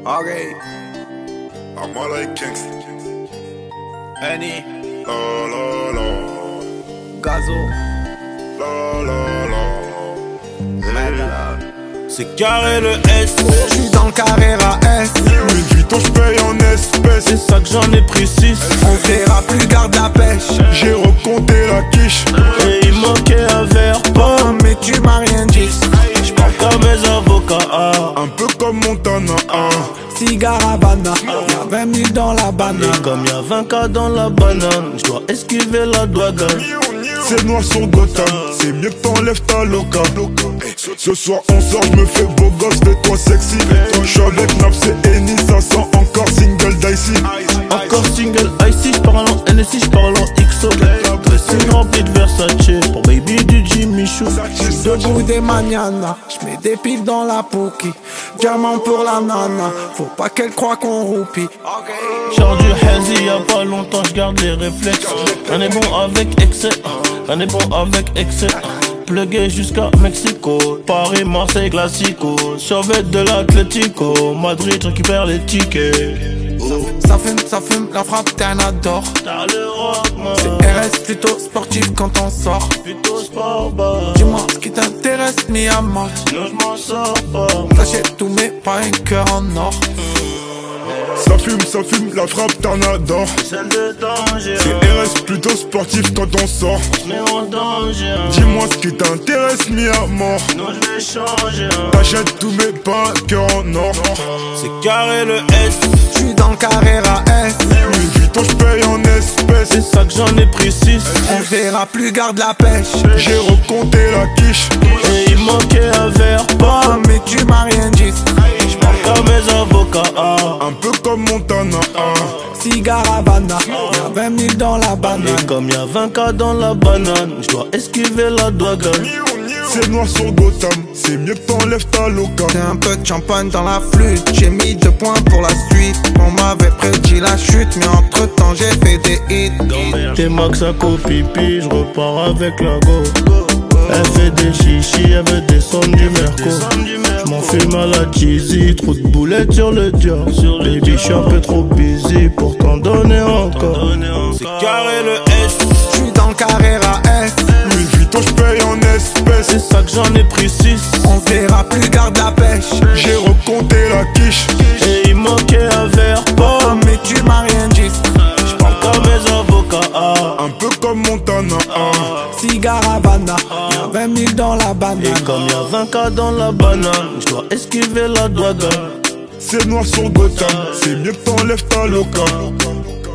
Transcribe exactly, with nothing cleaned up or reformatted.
Okay. I'm all like Kingston. Henny. La la la. Gazo. La la la. C'est carré le S. J'suis dans le Carrera S. Louis Vuitton j'paye en espèces. C'est ça que j'en ai pris six. On verra plus, garde la pêche. J'ai recompté la quiche. Et il manquait un verre Oh, pas. mais tu m'as rien dit. J'parle comme mes avocats. ah. Un peu comme Montana. ah. Cigare Havana. Y'a vingt mille dans la Et banane. comme y'a vingt K dans la banane, j'dois esquiver la douane. C'est noir sur Gotham. C'est mieux que t'enlèves ta loca. Ce soir on sort, j'me fais beau gosse, fais-toi sexy. J'suis avec Naps et Eni, ça sent encore single dicey. Encore single icy, j'parle en N S I, j'parle en X O. Dressing rempli de Versace, pour baby du Jimmy Choo. Debout des manianas. J'mets des piles dans la pouki. Diamant pour la nana. Faut pas qu'elle croie qu'on roupie. Genre du hazy, y'a pas longtemps, j'garde les réflexes. On est bon avec excès, on est bon avec excès. Plugué jusqu'à Mexico, Paris, Marseille, Classico. Survêt de l'Atlético, Madrid, récupère les tickets. Ça fume, ça fume, la frappe, t'es un adore. T'as le rock, man. C'est R S plutôt sportif quand on sort. Plutôt sport bar. Dis-moi ce qui t'intéresse, mis à mort. Sinon j'm'en sors pas. J'achète tout mais pas un cœur en or. Ça fume, ça fume, la frappe t'en adore. Celle de danger. C'est R S plutôt sportif quand on sort. Mais en danger. Dis-moi ce qui t'intéresse, mis à mort. Non, j'vais changer. T'achètes tout mais pas un cœur en or. C'est carré le S. J'suis dans le Carrera S. Louis Vuitton j'paye en espèces. C'est ça que j'en ai pris six. On verra plus, garde la pêche. J'ai recompté la quiche. Et il manquait un verre pas. Oh, mais tu m'as rien dit. J'parle comme mes avocats. ah. Un peu comme Montana. ah. Cigare Havana. Y'a vingt mille dans la banane. Et comme y'a vingt K dans la banane, j'dois esquiver la douane. C'est noir sur Gotham. C'est mieux que t'enlèves ta loca. J'ai un peu de champagne dans la flûte. J'ai mis deux points pour la suite. On m'avait prédit la chute, mais entre temps j'ai fait des hits. T'es max à copipi, j'repars avec la go. Elle fait des chichis, elle veut descendre du Merco. J'm'en fume à la cheesy, trop de boulettes sur le dior. Baby, j'suis un peu trop busy pour t'en donner encore. C'est carré le S. J'suis dans le Carrera S. Louis Vuitton j'paye en espèces. C'est ça que j'en ai pris six. On verra plus, garde la pêche. J'ai recompté la quiche. Et il manquait un verre Oh, pas. mais tu m'as rien dit. J'parle comme mes avocats. ah. Un peu comme Montana. ah. Cigare Havana. Y'a vingt mille dans la Et banane. comme y'a vingt K dans la banane, j'dois esquiver la douane. C'est noir sur Gotham. C'est mieux que t'enlèves ta loca.